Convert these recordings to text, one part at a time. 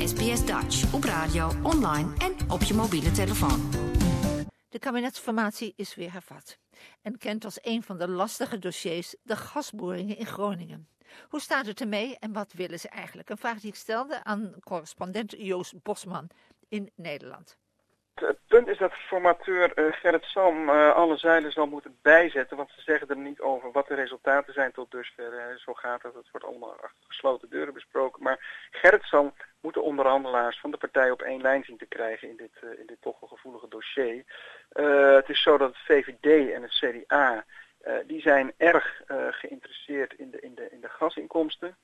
SBS Dutch op radio, online en op je mobiele telefoon. De kabinetsformatie is weer hervat en kent als een van de lastige dossiers de gasboringen in Groningen. Hoe staat het ermee en wat willen ze eigenlijk? Een vraag die ik stelde aan correspondent Joost Bosman in Nederland. Het punt is dat formateur Gerrit Salm alle zeilen zal moeten bijzetten, want ze zeggen er niet over wat de resultaten zijn tot dusver. Zo gaat het, het wordt allemaal achter gesloten deuren besproken. Maar Gerrit Salm moet de onderhandelaars van de partij op één lijn zien te krijgen in dit toch wel gevoelige dossier. Het is zo dat het VVD en het CDA, die zijn erg geïnteresseerd in de gasinkomsten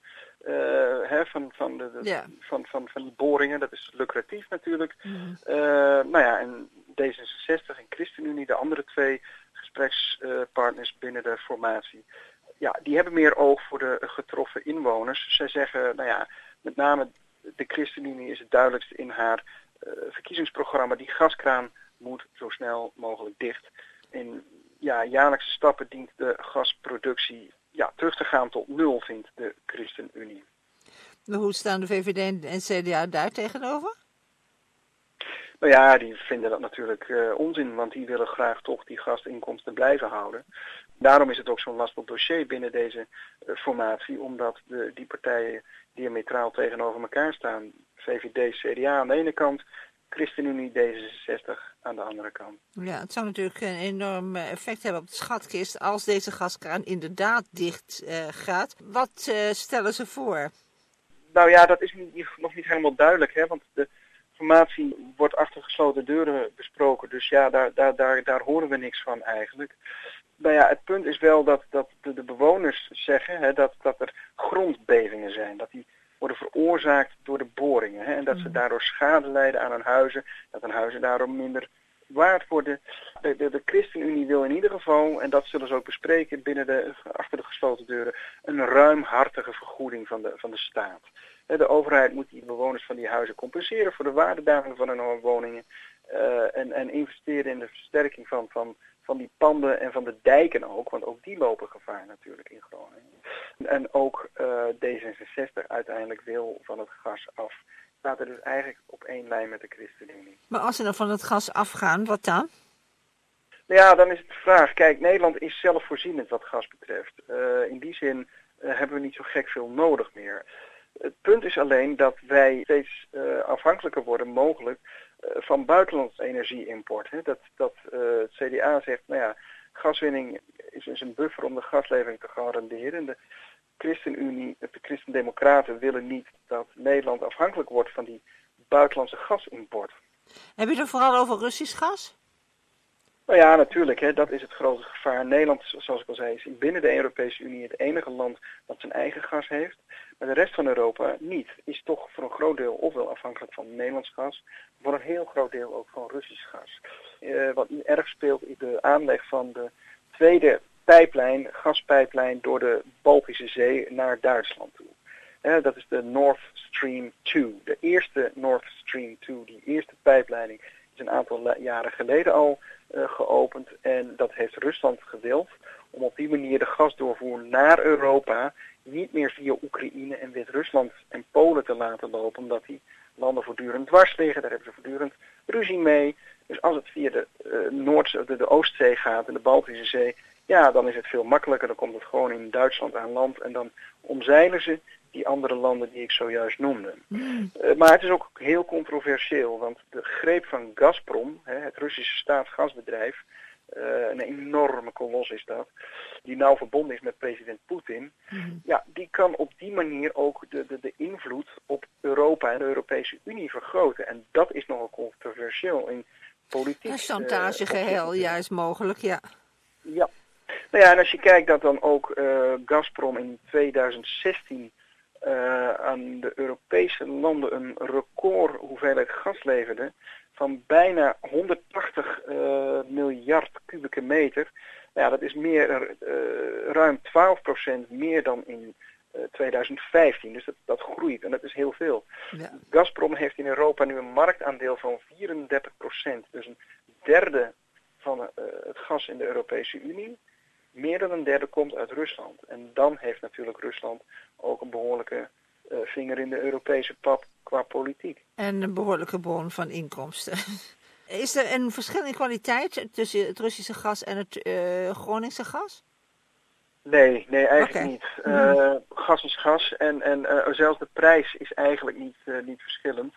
van die boringen. Dat is lucratief natuurlijk. En D66 en ChristenUnie, de andere twee gesprekspartners binnen de formatie, die hebben meer oog voor de getroffen inwoners. Zij zeggen, met name de ChristenUnie is het duidelijkste in haar verkiezingsprogramma. Die gaskraan moet zo snel mogelijk dicht. In jaarlijkse stappen dient de gasproductie terug te gaan tot 0, vindt de ChristenUnie. Hoe staan de VVD en CDA daar tegenover? Die vinden dat natuurlijk onzin, want die willen graag toch die gasinkomsten blijven houden. Daarom is het ook zo'n lastig dossier binnen deze formatie, omdat die partijen diametraal tegenover elkaar staan. VVD, CDA aan de ene kant, ChristenUnie, D66 aan de andere kant. Ja, het zou natuurlijk een enorm effect hebben op de schatkist als deze gaskraan inderdaad dicht gaat. Wat stellen ze voor? Dat is nog niet helemaal duidelijk, hè, want de formatie wordt achter gesloten deuren besproken, dus daar horen we niks van eigenlijk. Het punt is wel dat de bewoners zeggen dat er grondbevingen zijn, dat die worden veroorzaakt door de boringen. En dat ze daardoor schade lijden aan hun huizen, dat hun huizen daardoor minder waard worden. De ChristenUnie wil in ieder geval, en dat zullen ze ook bespreken achter de gesloten deuren, een ruimhartige vergoeding van de staat. De overheid moet die bewoners van die huizen compenseren voor de waardedaling van hun woningen en investeren in de versterking van die panden en van de dijken ook, want ook die lopen gevaar natuurlijk in Groningen. En ook D66 uiteindelijk wil van het gas af. Staat er dus eigenlijk op één lijn met de ChristenUnie. Maar als ze dan van het gas afgaan, wat dan? Dan is het de vraag. Kijk, Nederland is zelfvoorzienend wat gas betreft. In die zin hebben we niet zo gek veel nodig meer. Het punt is alleen dat wij steeds afhankelijker worden, mogelijk, van buitenlandse energieimport. Dat het CDA zegt, gaswinning is een buffer om de gaslevering te garanderen. En de ChristenUnie, de Christendemocraten willen niet dat Nederland afhankelijk wordt van die buitenlandse gasimport. Heb je het vooral over Russisch gas? Natuurlijk, dat is het grote gevaar. Nederland, zoals ik al zei, is binnen de Europese Unie het enige land dat zijn eigen gas heeft. Maar de rest van Europa niet. Is toch voor een groot deel ofwel afhankelijk van Nederlands gas, voor een heel groot deel ook van Russisch gas. Wat erg speelt is de aanleg van de tweede gaspijplijn door de Baltische Zee naar Duitsland toe. Dat is de Nord Stream 2. De eerste Nord Stream 2, die eerste pijpleiding, is een aantal jaren geleden al geopend. En dat heeft Rusland gewild om op die manier de gasdoorvoer naar Europa niet meer via Oekraïne en Wit-Rusland en Polen te laten lopen, omdat die landen voortdurend dwars liggen. Daar hebben ze voortdurend ruzie mee. Dus als het via de Oostzee gaat en de Baltische Zee, dan is het veel makkelijker. Dan komt het gewoon in Duitsland aan land en dan omzeilen ze die andere landen die ik zojuist noemde. Maar het is ook heel controversieel, want de greep van Gazprom, het Russische staatsgasbedrijf, een enorme kolos is dat, die nauw verbonden is met president Poetin, die kan op die manier ook de invloed op Europa en de Europese Unie vergroten. En dat is nogal controversieel in politiek. Een chantagegeheel, juist mogelijk, ja. Ja. En als je kijkt dat dan ook Gazprom in 2016 aan de Europese landen een record hoeveelheid gas leverde van bijna 180 miljard kubieke meter. Dat is ruim 12% meer dan in 2015. Dus dat groeit en dat is heel veel. Ja. Gazprom heeft in Europa nu een marktaandeel van 34%. Dus een derde van het gas in de Europese Unie. Meer dan een derde komt uit Rusland. En dan heeft natuurlijk Rusland ook een behoorlijke vinger in de Europese pap qua politiek. En een behoorlijke bron van inkomsten. Is er een verschil in kwaliteit tussen het Russische gas en het Groningse gas? Nee, eigenlijk niet. Gas is gas en zelfs de prijs is eigenlijk niet verschillend.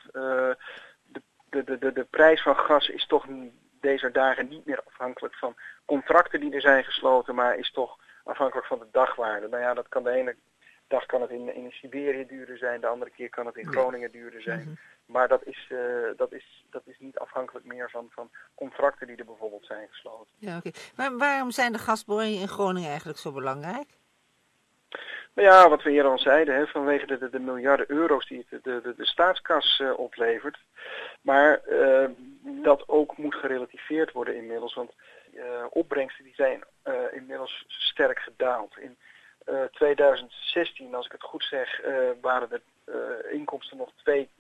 De prijs van gas is toch deze dagen niet meer afhankelijk van contracten die er zijn gesloten, maar is toch afhankelijk van de dagwaarde. Nou ja, dat kan de ene dag kan het in Siberië duurder zijn, de andere keer kan het in Groningen duurder zijn. Mm-hmm. Maar dat is niet afhankelijk meer van contracten die er bijvoorbeeld zijn gesloten. Ja, oké. Maar waarom zijn de gasboringen in Groningen eigenlijk zo belangrijk? Nou ja, wat we hier al zeiden, vanwege de miljarden euro's die het de staatskas oplevert. Maar dat ook moet gerelativeerd worden inmiddels, want opbrengsten die zijn inmiddels sterk gedaald. In 2016, als ik het goed zeg, waren de inkomsten nog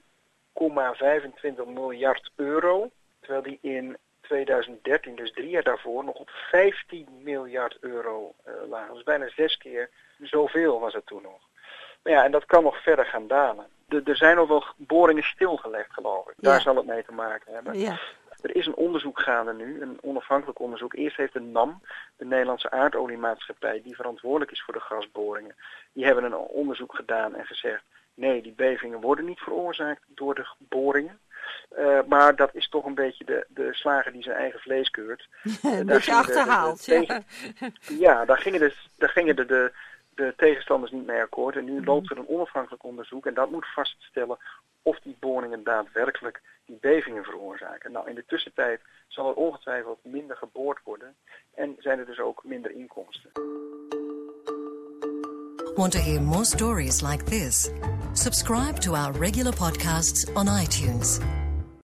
2,25 miljard euro. Terwijl die in 2013, dus 3 jaar daarvoor, nog op 15 miljard euro lagen. Dus bijna 6 keer zoveel was het toen nog. Maar ja, en dat kan nog verder gaan dalen. Er zijn nog wel boringen stilgelegd, geloof ik. Daar zal het mee te maken hebben. Ja. Er is een onderzoek gaande nu, een onafhankelijk onderzoek. Eerst heeft de NAM, de Nederlandse aardoliemaatschappij, die verantwoordelijk is voor de gasboringen, die hebben een onderzoek gedaan en gezegd, nee, die bevingen worden niet veroorzaakt door de boringen. Maar dat is toch een beetje de slager die zijn eigen vlees keurt. Een beetje achterhaald. Daar gingen de tegenstanders niet mee akkoord. En nu loopt er een onafhankelijk onderzoek en dat moet vaststellen of die boringen daadwerkelijk die bevingen veroorzaken. Nou, in de tussentijd zal er ongetwijfeld minder geboord worden en zijn er dus ook minder inkomsten. Want to hear more stories like this? Subscribe to our regular podcasts on iTunes.